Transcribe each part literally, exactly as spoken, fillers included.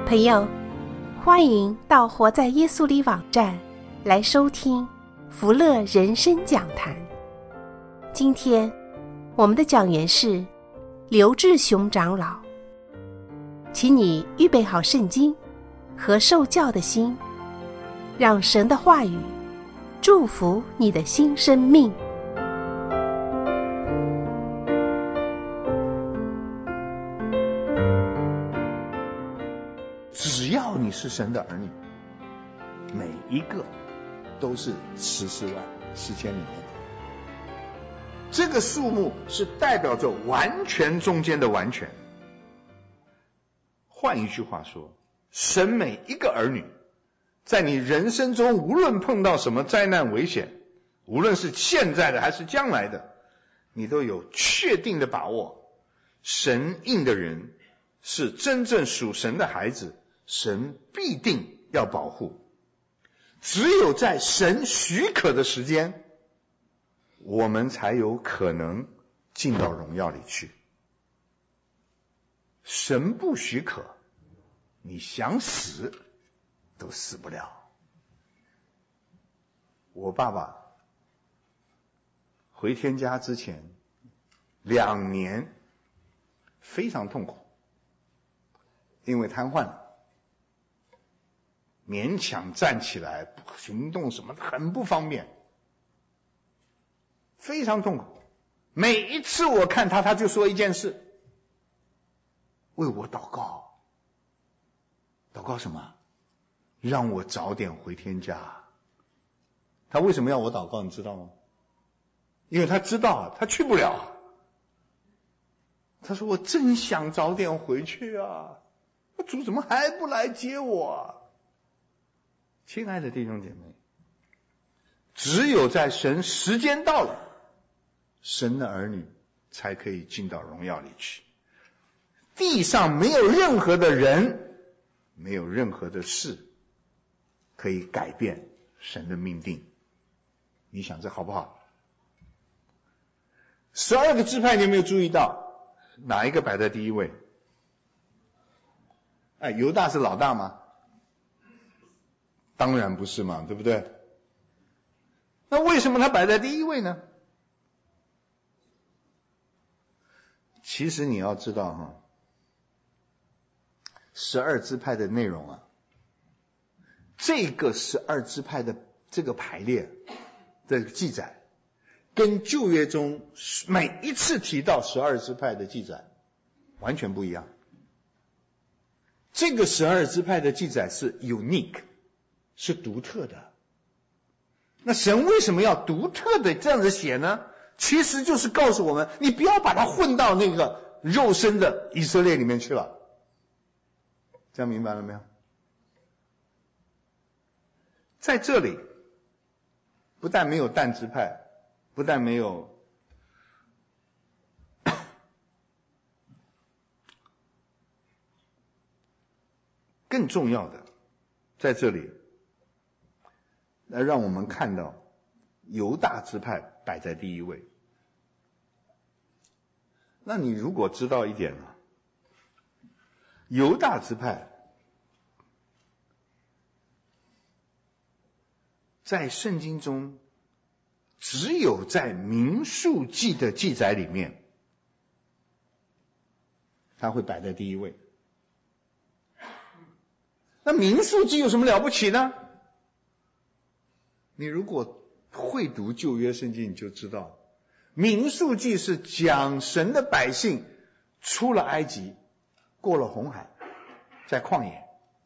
朋友，欢迎到活在耶稣里网站来收听福乐人生讲坛。今天我们的讲员是刘志雄长老，请你预备好圣经和受教的心，让神的话语祝福你的新生命。 只要你是神的儿女，每一个都是十四万四千里面的。这个数目是代表着完全中间的完全。换一句话说，神每一个儿女，在你人生中无论碰到什么灾难危险，无论是现在的还是将来的，你都有确定的把握，神应的人是真正属神的孩子，神必定要保护。只有在神许可的时间，我们才有可能进到荣耀里去。神不许可，你想死都死不了。我爸爸回天家之前两年非常痛苦，因为瘫痪了，勉强站起来行动什么很不方便，非常痛苦。每一次我看他，他就说一件事，为我祷告。祷告什么？让我早点回天家。他为什么要我祷告你知道吗？因为他知道他去不了。他说我真想早点回去啊，主怎么还不来接我啊？亲爱的弟兄姐妹，只有在神时间到了，神的儿女才可以进到荣耀里去。地上没有任何的人，没有任何的事可以改变神的命定。你想这好不好？十二个支派你有没有注意到哪一个摆在第一位？哎，犹大是老大吗？当然不是嘛，对不对？那为什么他摆在第一位呢？其实你要知道哈，十二支派的内容啊，这个十二支派的这个排列的记载，跟旧约中每一次提到十二支派的记载完全不一样。这个十二支派的记载是 unique， 是独特的。那神为什么要独特的这样子写呢？其实就是告诉我们，你不要把它混到那个肉身的以色列里面去了。这样明白了没有？在这里不但没有但支派，不但没有更重要的，在这里来让我们看到犹大支派摆在第一位。那你如果知道一点呢，犹大支派在圣经中只有在民数记的记载里面，他会摆在第一位。那民数记有什么了不起呢？你如果会读旧约圣经，你就知道民数记是讲神的百姓出了埃及，过了红海，在旷野，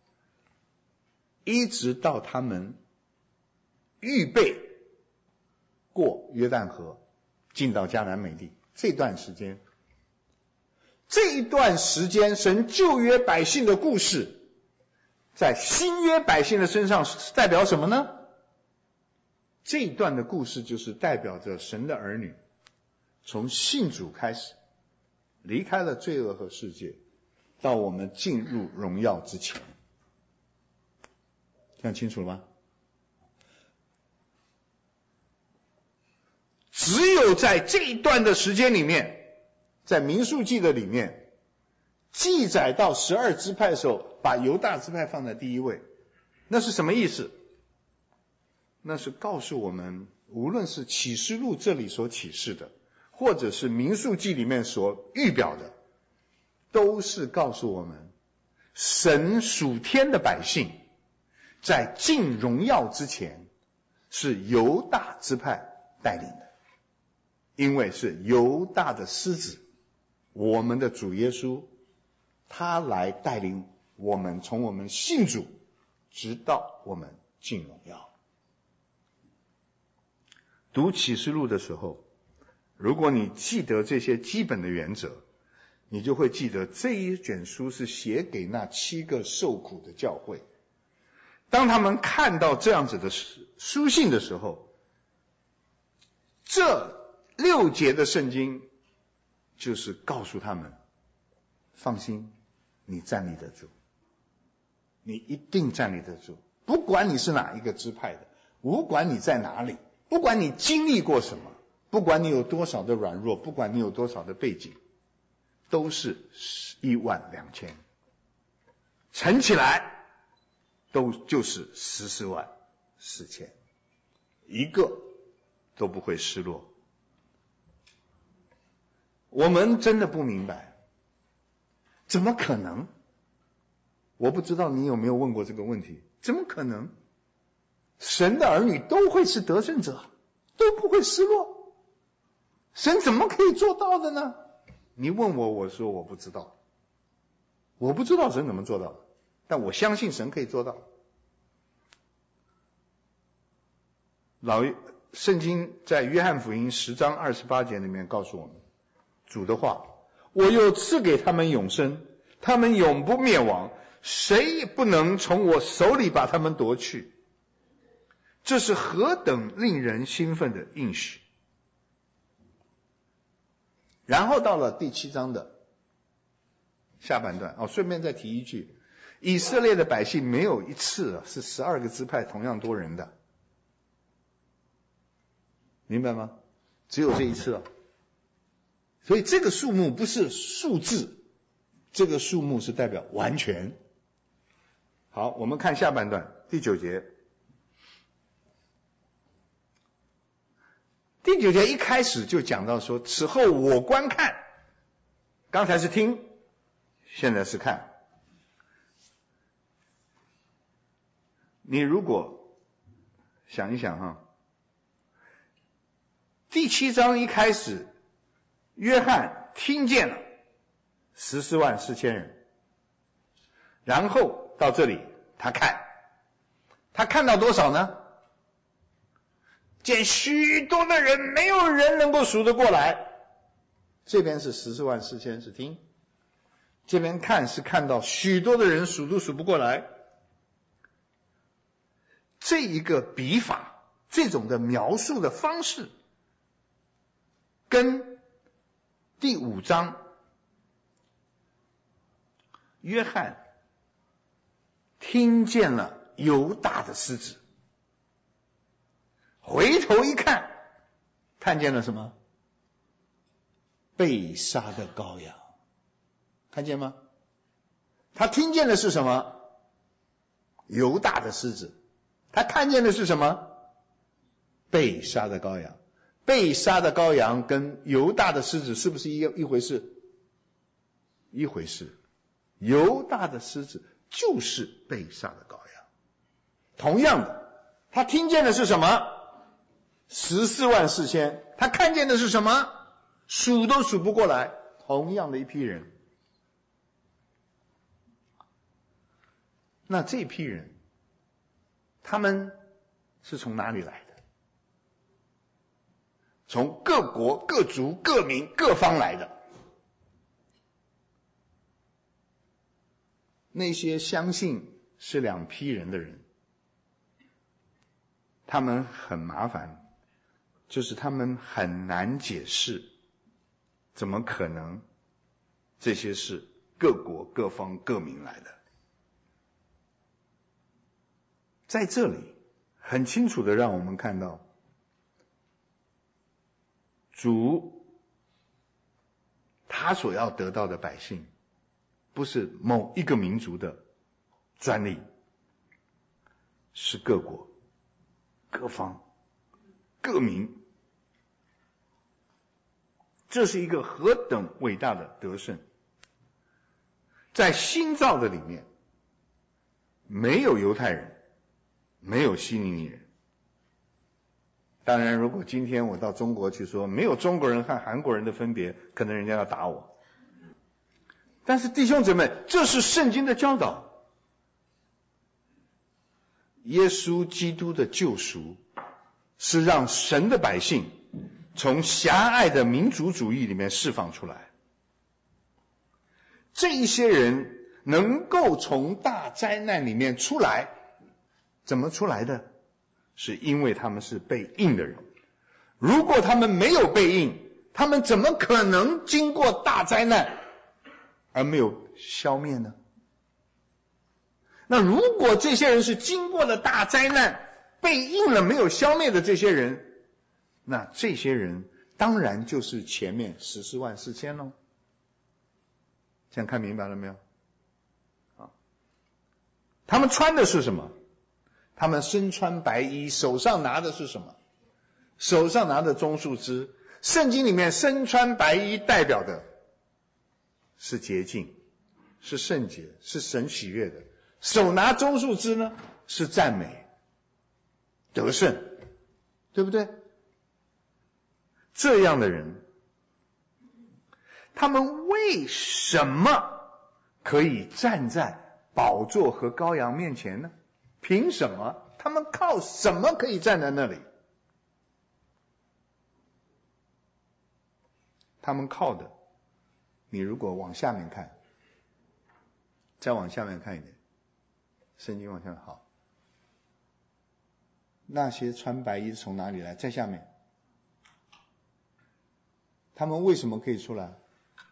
一直到他们预备过约旦河进到迦南美地，这段时间，这一段时间神旧约百姓的故事在新约百姓的身上代表什么呢？这一段的故事就是代表着神的儿女从信主开始，离开了罪恶和世界，到我们进入荣耀之前。这样清楚了吗？只有在这一段的时间里面，在民数记的里面， 记载到十二支派的时候，把犹大支派放在第一位，那是什么意思？那是告诉我们，无论是启示录这里所启示的，或者是民数记里面所预表的，都是告诉我们，神属天的百姓在进荣耀之前是犹大支派带领的，因为是犹大的狮子，我们的主耶稣，他来带领我们从我们信主直到我们进荣耀。读启示录的时候，如果你记得这些基本的原则，你就会记得这一卷书是写给那七个受苦的教会。当他们看到这样子的书信的时候，这六节的圣经就是告诉他们，放心，你站立得住，你一定站立得住，不管你是哪一个支派的，不管你在哪里，不管你经历过什么，不管你有多少的软弱，不管你有多少的背景，都是一万两千，乘起来都就是十四万四千，一个都不会失落。我们真的不明白，怎么可能？我不知道你有没有问过这个问题，怎么可能？神的儿女都会是得胜者，都不会失落，神怎么可以做到的呢？你问我，我说我不知道，我不知道神怎么做到的，但我相信神可以做到。老圣经在约翰福音十章二十八节里面告诉我们主的话，我又赐给他们永生，他们永不灭亡，谁也不能从我手里把他们夺去。这是何等令人兴奋的应许。然后到了第七章的下半段，哦，顺便再提一句，以色列的百姓没有一次是十二个支派同样多人的，明白吗？只有这一次。所以这个数目不是数字，这个数目是代表完全。好，我们看下半段第九节。第九节一开始就讲到说，此后我观看，刚才是听，现在是看。你如果想一想哈，第七章一开始，约翰听见了十四万四千人，然后到这里他看，他看到多少呢？见许多的人，没有人能够数得过来。这边是十四万四千是听，这边看是看到许多的人数都数不过来。这一个笔法，这种的描述的方式，跟第五章约翰听见了犹大的狮子，回头一看，看见了什么？被杀的羔羊，看见吗？他听见的是什么？犹大的狮子。他看见的是什么？被杀的羔羊。被杀的羔羊跟犹大的狮子是不是一一回事？一回事。犹大的狮子就是被杀的羔羊。同样的，他听见的是什么？十四万四千，他看见的是什么？数都数不过来，同样的一批人。那这批人，他们是从哪里来的？从各国、各族、各民、各方来的。那些相信是两批人的人，他们很麻烦。就是他们很难解释，怎么可能这些是各国各方各民来的？在这里很清楚的让我们看到，主他所要得到的百姓， 不是某一个民族的专利，是各国、各方、各民。这是一个何等伟大的得胜！在新造的里面，没有犹太人，没有希利尼人。当然，如果今天我到中国去说没有中国人和韩国人的分别，可能人家要打我。但是弟兄姊妹，这是圣经的教导。耶稣基督的救赎是让神的百姓从狭隘的民族主义里面释放出来。这一些人能够从大灾难里面出来，怎么出来的？是因为他们是被印的人。如果他们没有被印，他们怎么可能经过大灾难而没有消灭呢？那如果这些人是经过了大灾难被印了没有消灭的这些人，那这些人当然就是前面十四万四千喽。这样看明白了没有？啊，他们穿的是什么？他们身穿白衣，手上拿的是什么？手上拿的棕树枝。圣经里面身穿白衣代表的是洁净，是圣洁，是神喜悦的。手拿棕树枝呢，是赞美、得胜，对不对？这样的人，他们为什么可以站在宝座和羔羊面前呢？凭什么？他们靠什么可以站在那里？他们靠的，你如果往下面看，再往下面看一点，圣经往下面，好，那些穿白衣从哪里来？在下面，他们为什么可以出来？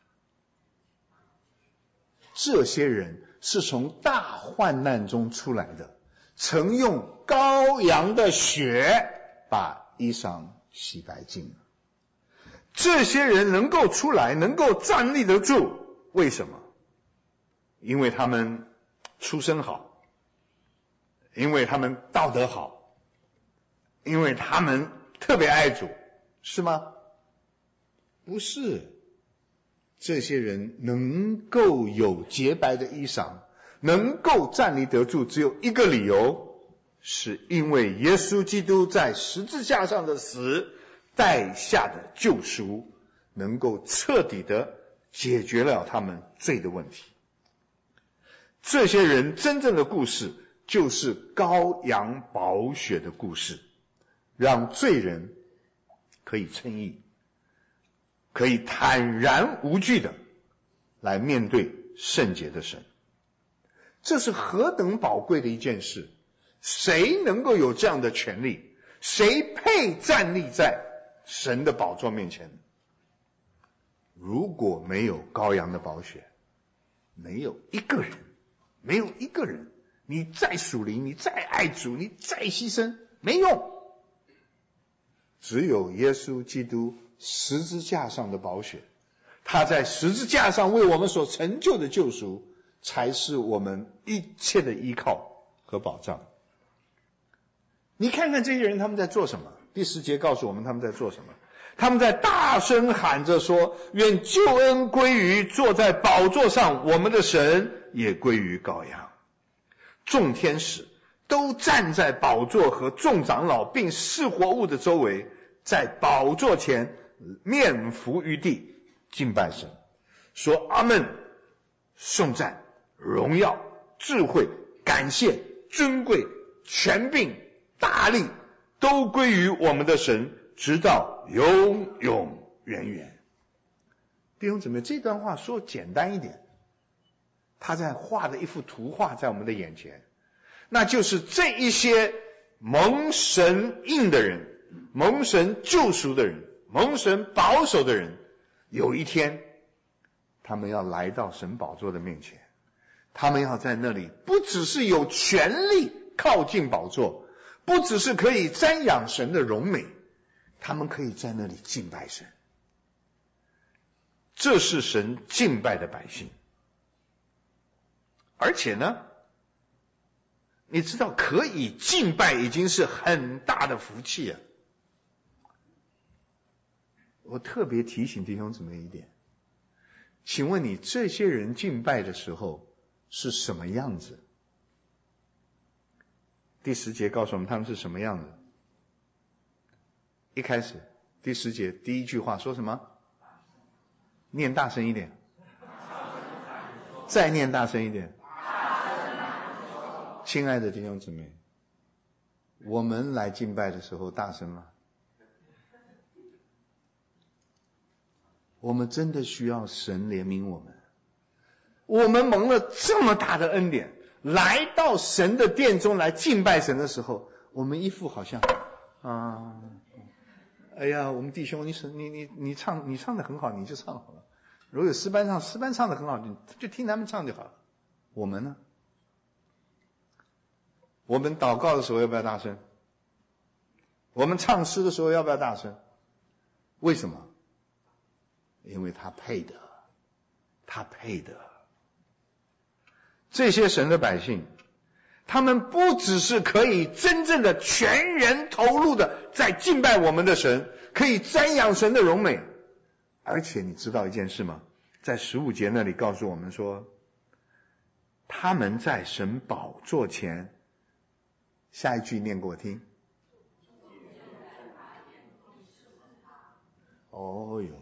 这些人是从大患难中出来的，曾用羔羊的血把衣裳洗白净了。这些人能够出来，能够站立得住，为什么？因为他们出身好，因为他们道德好，因为他们特别爱主，是吗？不是。这些人能够有洁白的衣裳，能够站立得住，只有一个理由，是因为耶稣基督在十字架上的死带下的救赎，能够彻底的解决了他们罪的问题。这些人真正的故事就是羔羊宝血的故事，让罪人可以称义，可以坦然无惧的来面对圣洁的神。这是何等宝贵的一件事！谁能够有这样的权利？谁配站立在神的宝座面前？如果没有羔羊的宝血，没有一个人，没有一个人，你再属灵，你再爱主，你再牺牲，没用。只有耶稣基督十字架上的宝血，他在十字架上为我们所成就的救赎，才是我们一切的依靠和保障。你看看这些人他们在做什么？第十节告诉我们他们在做什么。他们在大声喊着说，愿救恩归于坐在宝座上我们的神，也归于羔羊。众天使都站在宝座和众长老并四活物的周围，在宝座前面伏于地敬拜神，说阿们，颂赞、荣耀、智慧、感谢、尊贵、权柄、大力都归于我们的神，直到永永远远。弟兄姊妹，这段话说简单一点，他在画的一幅图画在我们的眼前，那就是这一些蒙神印的人，蒙神救赎的人，蒙神保守的人，有一天他们要来到神宝座的面前，他们要在那里不只是有权利靠近宝座，不只是可以瞻仰神的荣美，他们可以在那里敬拜神。这是神敬拜的百姓， 而且呢，你知道可以敬拜已经是很大的福气啊。我特别提醒弟兄姊妹一点，请问你这些人敬拜的时候是什么样子？第十节告诉我们他们是什么样子。一开始第十节第一句话说什么？念大声一点，再念大声一点。亲爱的弟兄姊妹，我们来敬拜的时候大声吗？我们真的需要神怜悯我们。我们蒙了这么大的恩典，来到神的殿中来敬拜神的时候，我们一副好像啊，哎呀，我们弟兄，你你你你唱你唱的很好，你就唱好了。如果有诗班唱，诗班唱的很好，你就听他们唱就好了。我们呢？我们祷告的时候要不要大声？我们唱诗的时候要不要大声？为什么？因为他配的，他配的。这些神的百姓，他们不只是可以真正的全人投入的在敬拜我们的神，可以瞻仰神的荣美，而且你知道一件事吗？在十五节那里告诉我们说，他们在神宝座前，下一句念给我听。哦哟，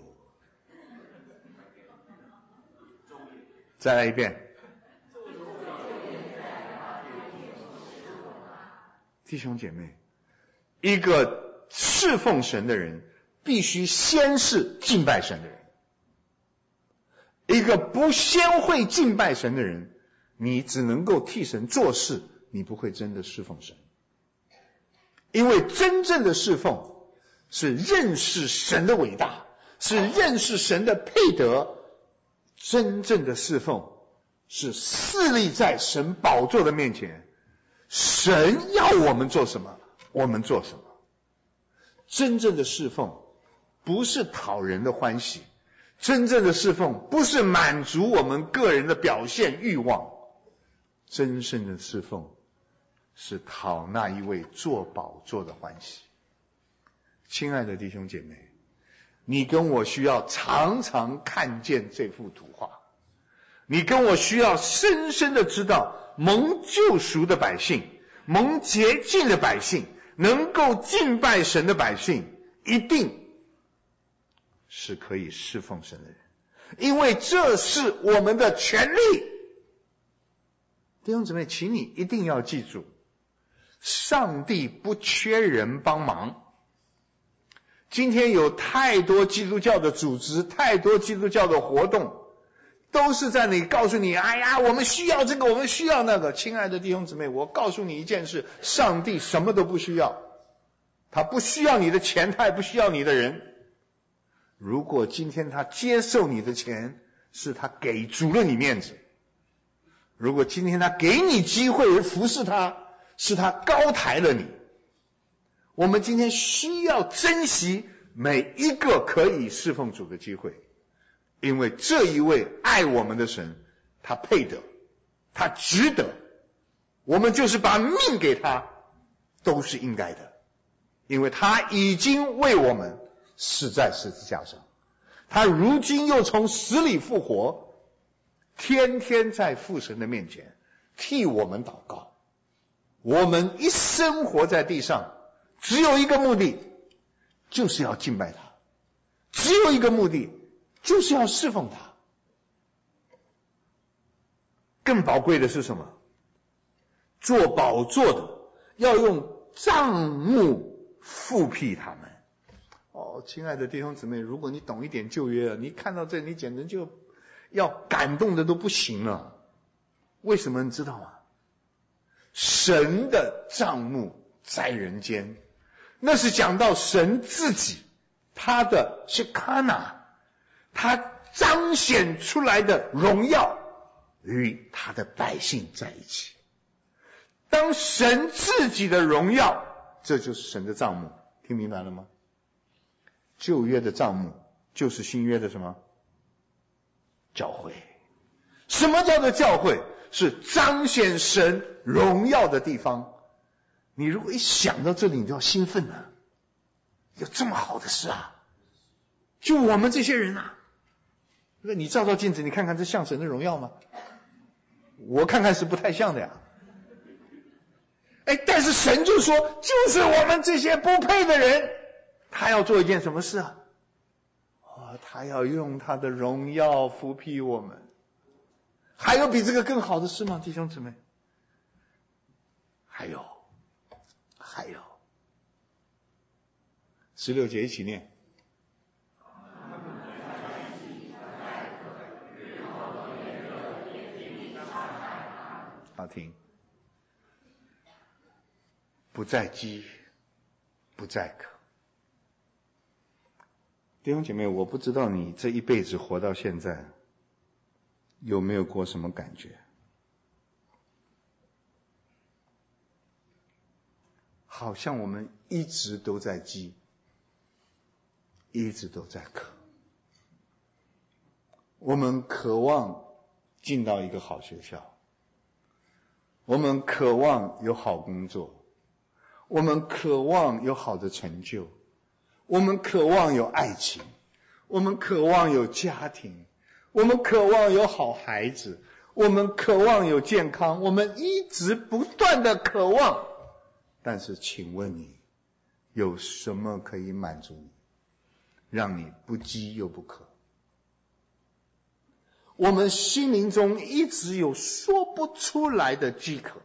再来一遍。弟兄姐妹，一个侍奉神的人必须先是敬拜神的人。一个不先会敬拜神的人，你只能够替神做事，你不会真的侍奉神。因为真正的侍奉是认识神的伟大，是认识神的配得。真正的侍奉是侍立在神宝座的面前，神要我们做什么，我们做什么。真正的侍奉不是讨人的欢喜，真正的侍奉不是满足我们个人的表现欲望，真正的侍奉是讨那一位坐宝座的欢喜。亲爱的弟兄姐妹，你跟我需要常常看见这幅图画，你跟我需要深深的知道，蒙救赎的百姓，蒙洁净的百姓，能够敬拜神的百姓，一定是可以侍奉神的人，因为这是我们的权利。弟兄姊妹，请你一定要记住，上帝不缺人帮忙。今天有太多基督教的组织，太多基督教的活动，都是在那里告诉你，哎呀，我们需要这个，我们需要那个。亲爱的弟兄姊妹，我告诉你一件事，上帝什么都不需要，他不需要你的钱，他也不需要你的人。如果今天他接受你的钱，是他给足了你面子；如果今天他给你机会服侍他，是他高抬了你。我们今天需要珍惜每一个可以侍奉主的机会，因为这一位爱我们的神，他配得，他值得，我们就是把命给他都是应该的，因为他已经为我们死在十字架上，他如今又从死里复活，天天在父神的面前替我们祷告。我们一生活在地上，只有一个目的，就是要敬拜他，只有一个目的，就是要侍奉他。更宝贵的是什么？做宝座的要用帐幕复辟他们。哦，亲爱的弟兄姊妹，如果你懂一点旧约，你看到这你简直就要感动的都不行了。为什么你知道吗？神的帐幕在人间，那是讲到神自己，他的是卡纳，他彰显出来的荣耀与他的百姓在一起。当神自己的荣耀，这就是神的帐幕，听明白了吗？旧约的帐幕就是新约的什么？教会。什么叫做教会？ 是彰显神荣耀的地方。你如果一想到这里，你就要兴奋了，有这么好的事啊！就我们这些人啊，你照照镜子，你看看这像神的荣耀吗？我看看是不太像的呀。哎，但是神就说，就是我们这些不配的人，他要做一件什么事啊？哦，他要用他的荣耀扶庇我们。还有比这个更好的事吗，弟兄姊妹？还有，还有，十六节一起念。好听。不再饥，不再渴。弟兄姐妹，我不知道你这一辈子活到现在，有没有过什么感觉？好像我们一直都在饥，一直都在渴。我们渴望进到一个好学校，我们渴望有好工作，我们渴望有好的成就，我们渴望有爱情，我们渴望有家庭，我们渴望有好孩子，我们渴望有健康，我们一直不断的渴望。但是请问你，有什么可以满足你，让你不饥又不渴？我们心灵中一直有说不出来的饥渴。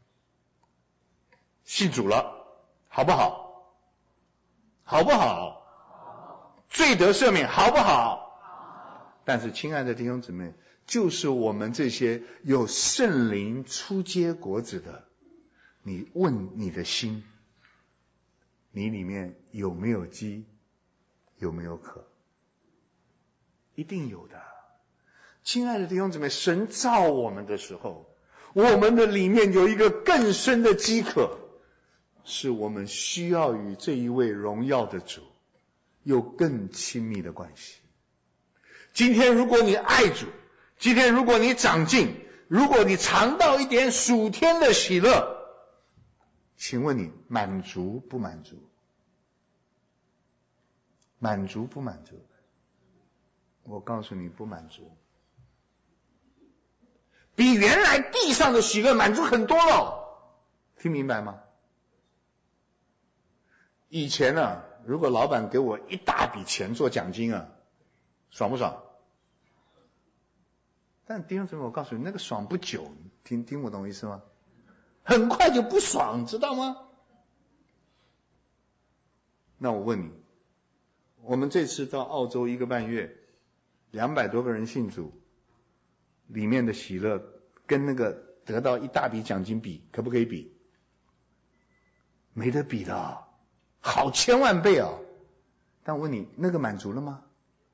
信主了，好不好？好不好？罪得赦免，好不好？但是亲爱的弟兄姊妹，就是我们这些有圣灵初结果子的，你问你的心，你里面有没有饥，有没有渴？一定有的。亲爱的弟兄姊妹，神造我们的时候，我们的里面有一个更深的饥渴，是我们需要与这一位荣耀的主有更亲密的关系。今天如果你爱主，今天如果你长进，如果你尝到一点属天的喜乐，请问你满足不满足？满足不满足？我告诉你，不满足。比原来地上的喜乐满足很多了，听明白吗？以前啊，如果老板给我一大笔钱做奖金啊，爽不爽？但弟兄姊妹，我告诉你，那个爽不久，听听我懂我意思吗？很快就不爽，知道吗？那我问你，我们这次到澳洲一个半月，两百多个人信主，里面的喜乐跟那个得到一大笔奖金比，可不可以比？没得比的，好千万倍啊！但我问你，那个满足了吗？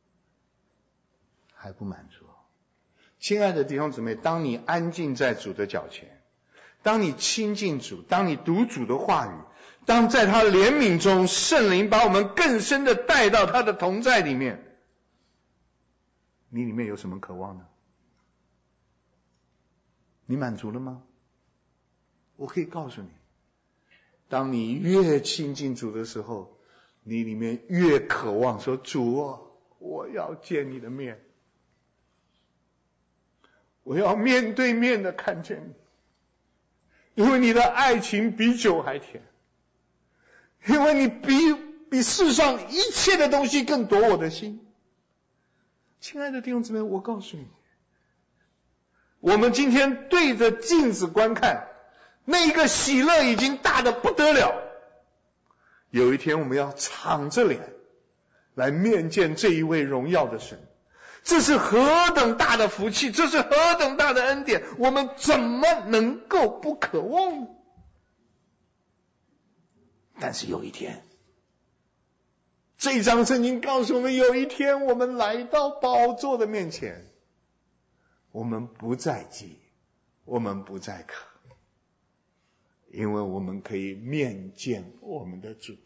还不满足。亲爱的弟兄姊妹，当你安静在主的脚前，当你亲近主，当你读主的话语，当在他怜悯中，圣灵把我们更深的带到他的同在里面，你里面有什么渴望呢？你满足了吗？我可以告诉你，当你越亲近主的时候，你里面越渴望说，主啊，我要见你的面，我要面对面的看见你，因为你的爱情比酒还甜，因为你比比世上一切的东西更夺我的心。亲爱的弟兄姊妹，我告诉你，我们今天对着镜子观看，那一个喜乐已经大得不得了。有一天我们要敞着脸来面见这一位荣耀的神，这是何等大的福气，这是何等大的恩典，我们怎么能够不渴望呢？但是有一天，这一章圣经告诉我们，有一天我们来到宝座的面前，我们不再饥，我们不再渴，因为我们可以面见我们的主。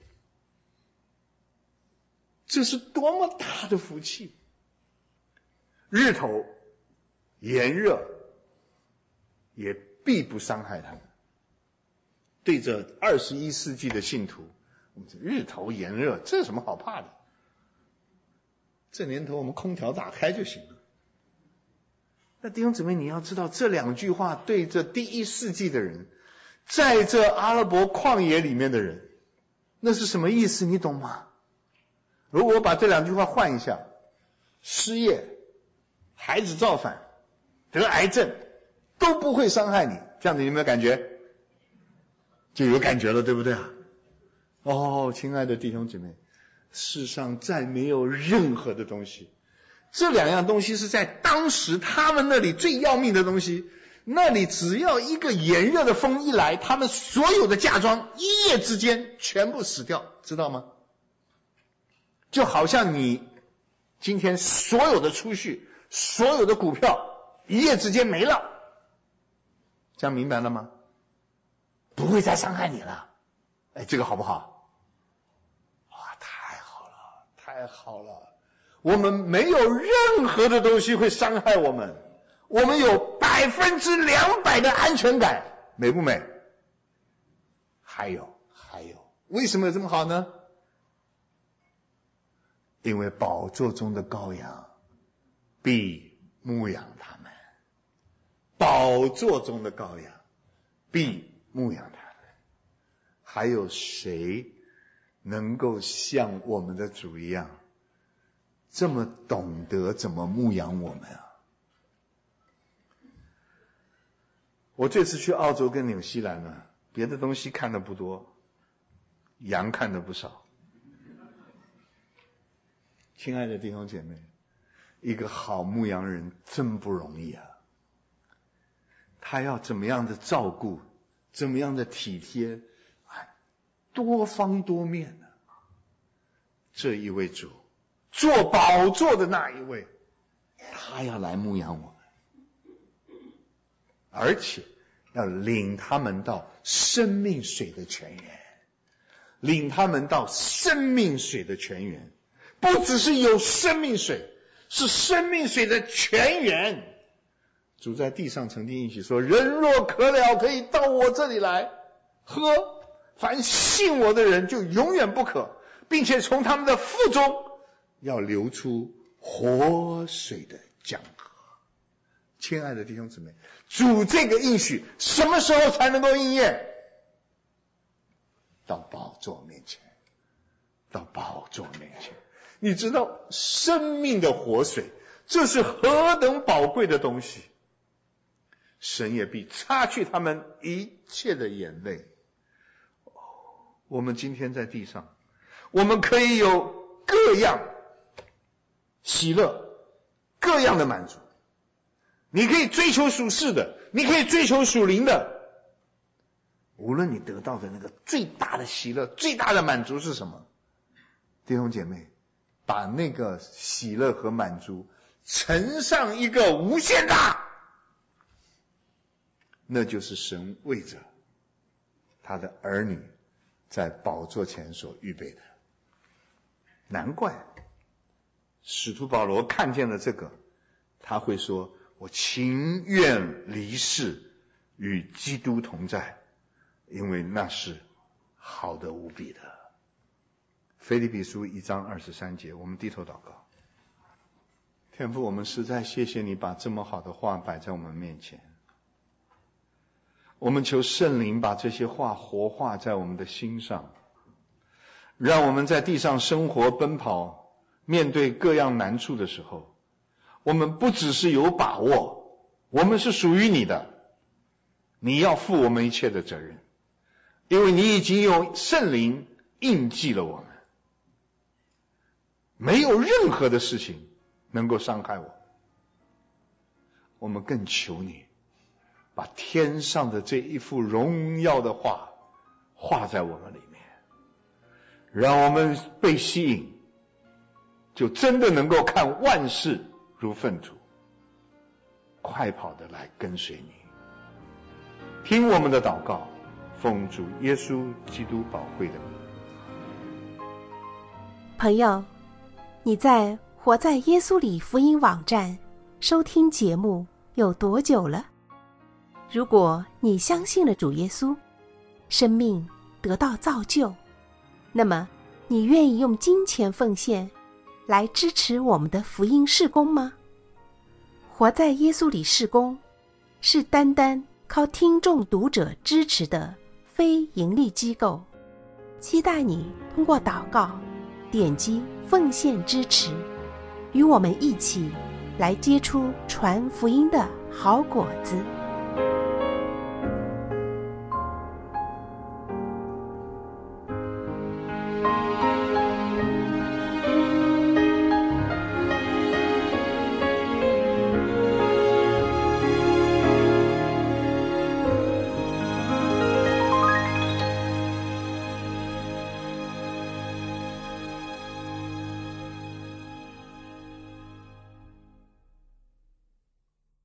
这是多么大的福气！日头炎热， 也必不伤害他们。对着二十一世纪的信徒，我们日头炎热，这有什么好怕的？这年头我们空调打开就行了。那弟兄姊妹，你要知道这两句话对着第一世纪的人，在这阿拉伯旷野里面的人，那是什么意思？你懂吗？如果我把这两句话换一下，失业、孩子造反、得癌症都不会伤害你，这样子你有没有感觉？就有感觉了，对不对啊？哦，亲爱的弟兄姐妹，世上再没有任何的东西，这两样东西是在当时他们那里最要命的东西，那里只要一个炎热的风一来，他们所有的嫁妆一夜之间全部死掉，知道吗？就好像你今天所有的储蓄，所有的股票一夜之间没了，这样明白了吗？不会再伤害你了。哎，这个好不好？哇，太好了，太好了！我们没有任何的东西会伤害我们，我们有百分之两百的安全感，美不美？还有，还有，为什么有这么好呢？因为宝座中的羔羊必牧养他们，宝座中的羔羊必牧养他们。还有谁能够像我们的主一样，这么懂得怎么牧养我们啊？我这次去澳洲跟纽西兰呢，别的东西看的不多，羊看的不少。亲爱的弟兄姐妹，一个好牧羊人真不容易啊！他要怎么样的照顾，怎么样的体贴，多方多面的。这一位主，做宝座的那一位，他要来牧养我们，而且要领他们到生命水的泉源，领他们到生命水的泉源。不只是有生命水，是生命水的泉源。主在地上曾经应许说，人若渴了，可以到我这里来喝，凡信我的人就永远不渴，并且从他们的腹中要流出活水的江河。亲爱的弟兄姊妹，主这个应许什么时候才能够应验？到宝座面前，到宝座面前。你知道生命的活水，这是何等宝贵的东西，神也必擦去他们一切的眼泪。我们今天在地上，我们可以有各样喜乐，各样的满足。你可以追求属世的，你可以追求属灵的。无论你得到的那个最大的喜乐，最大的满足是什么？弟兄姐妹，把那个喜乐和满足乘上一个无限大，那就是神为着他的儿女在宝座前所预备的。难怪使徒保罗看见了这个，他会说，我情愿离世与基督同在，因为那是好得无比的。腓立比书一章二十三节，我们低头祷告。天父，我们实在谢谢你把这么好的话摆在我们面前，我们求圣灵把这些话活化在我们的心上，让我们在地上生活奔跑，面对各样难处的时候，我们不只是有把握，我们是属于你的，你要负我们一切的责任，因为你已经用圣灵印记了我们，没有任何的事情能够伤害我。我们更求你把天上的这一幅荣耀的画画在我们里面，让我们被吸引，就真的能够看万事如粪土，快跑的来跟随你。听我们的祷告，奉主耶稣基督宝贵的名。 朋友，你在活在耶稣里福音网站收听节目有多久了？ 如果你相信了主耶稣，生命得到造就，那么你愿意用金钱奉献来支持我们的福音事工吗？活在耶稣里事工是单单靠听众读者支持的非盈利机构，期待你通过祷告点击奉献支持，与我们一起来结出传福音的好果子。